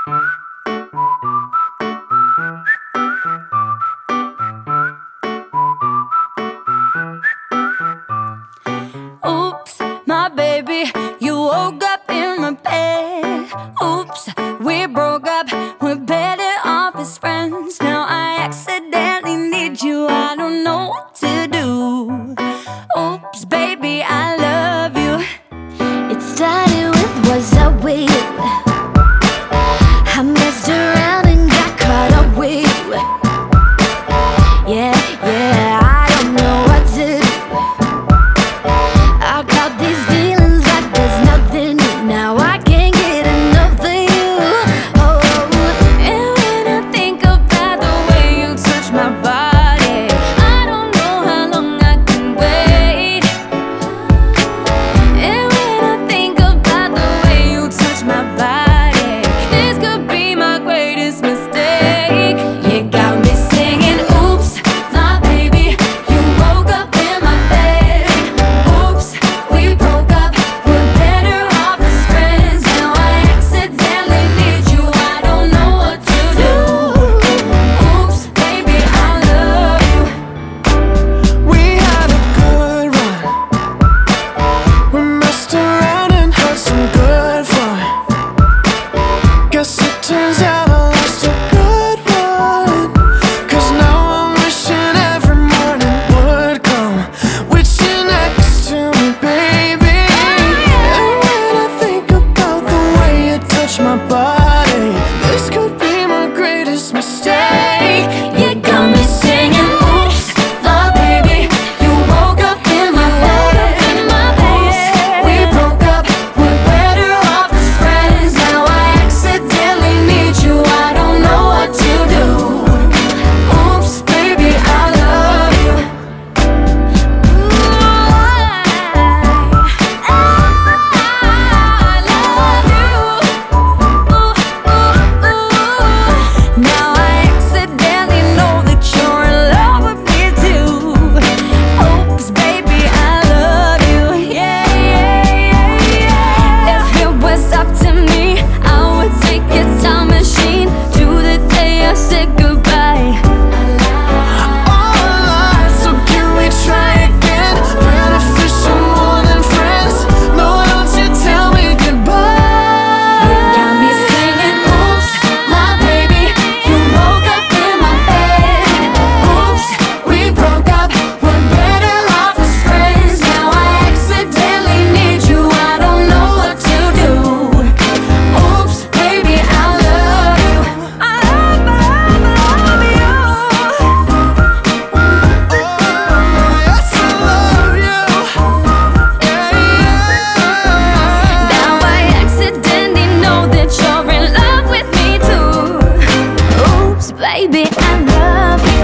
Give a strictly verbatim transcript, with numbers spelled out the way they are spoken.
Oops, my baby, you woke up in my bed. Oops, we broke up, we're better off as friends. Now I accidentally need you, I don't know what to do. Oops, baby, I love you. It started with what's up with you. I messed around and got caught up with you. Yeah, yeah, I don't know what to do. I got these feelings like there's nothing new. Now I can't get enough of you. Oh, and when I think about the way you touch my body, I don't know how long I can wait. And when I think about the way you touch my body, this could be my greatest mistake. You got me singing, oops, my baby, you woke up in my bed. Oops, we broke up, we're better off as friends. Now I accidentally need you, I don't know what to do. Oops, baby, I love you. We had a good run. We messed around and had some good fun. Guess it turns out I lost a good one. Cause now I'm wishing every morning would come with you next to me, baby. And when I think about the way you touch my body, this could be my greatest mistake. You got me singing, oops, my baby, you woke up in my bed. Oops, we broke up, we're better off as friends. Now I accidentally need you, I don't know what to do. Oops, baby, I love you. Ooh, I, I love you. Ooh, ooh, ooh. Now I accidentally know that you're in love with me too. Oops, baby, I love you. Yeah, yeah, yeah, yeah. If it was up to me, I would take a time machine to the day I said goodbye. All alive, so can we try again? Beneficial more than friends. No, don't you tell me goodbye. You got me singing, oops, my baby, you woke up in my bed. Oops, we broke up, we're better off as friends. Now I accidentally need you, I don't know what to do. Oops, baby, I love you. I love, love, love you. Yes, I love you. Yeah, yeah. Now I accidentally know that you're in love with me too. Oops, baby, I love you.